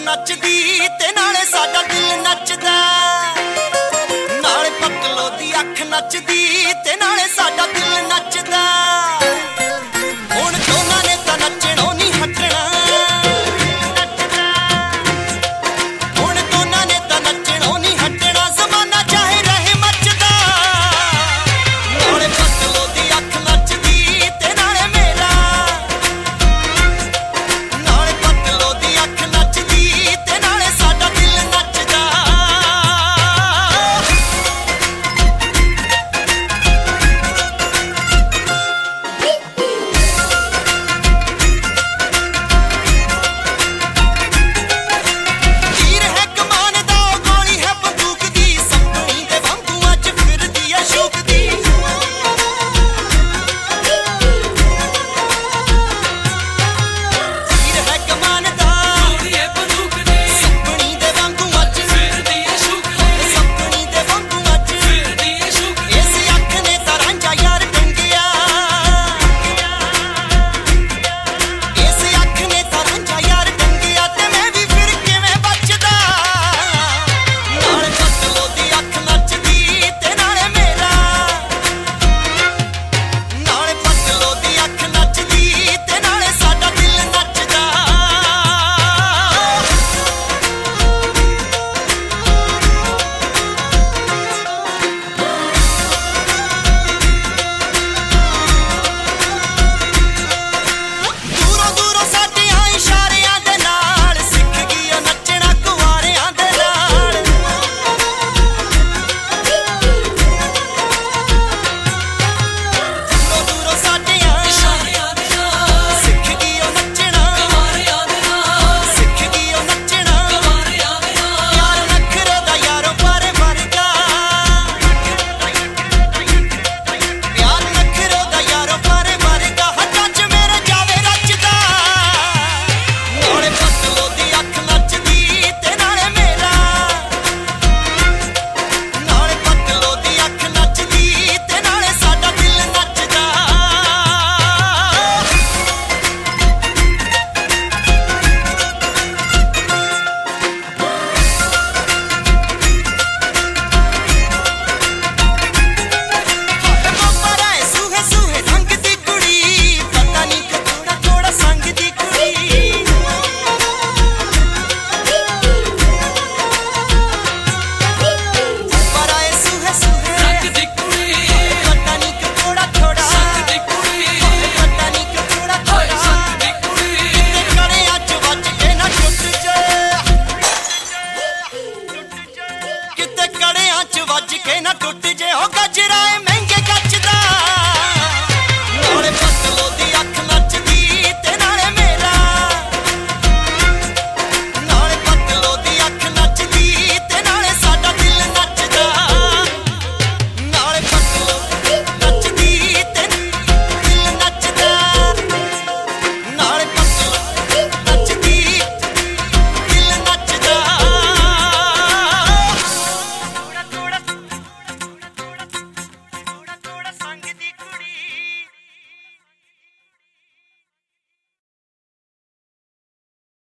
ਨੱਚਦੀ ਤੇ ਨਾਲੇ ਸਾਡਾ ਦਿਲ ਨੱਚਦਾ। ਨਾਲੇ ਪਤਲੋ ਦੀ ਅੱਖ ਨੱਚਦੀ ਤੇ ਨਾਲੇ ਸਾਡਾ ਦਿਲ ਨੱਚਦਾ। ਹੁਣ ਦੋਨਾਂ ਨੇ ਤਾਂ ਨੱਚਣੋਂ ਨਹੀਂ ਹਟਣਾ। ਹੁਣ ਦੋਨਾਂ ਨੇ ਤਾਂ ਨੱਚਣੋਂ ਨਹੀਂ ਹਟਣਾ। ਜ਼ਮਾਨਾ ਚਾਹੇ ਰਹੇ ਮੱਚਦਾ। ਨਾਲੇ ਪਤਲੋ ਦੀ ਅੱਖ ਨੱਚਦੀ ਤੇ ਨਾਲੇ ਮੇਰਾ। ਨਾਲੇ ਪਤਲੋ ਦੀ ਅੱਖ ਨੱਚਦੀ ਤੇ ਨਾਲੇ ਸਾਡਾ ਦਿਲ ਨੱਚਦਾ। ਵੱਜ ਕੇ ਨਾ ਟੁੱਟ ਜੇ ਹੋ ਗੱਜ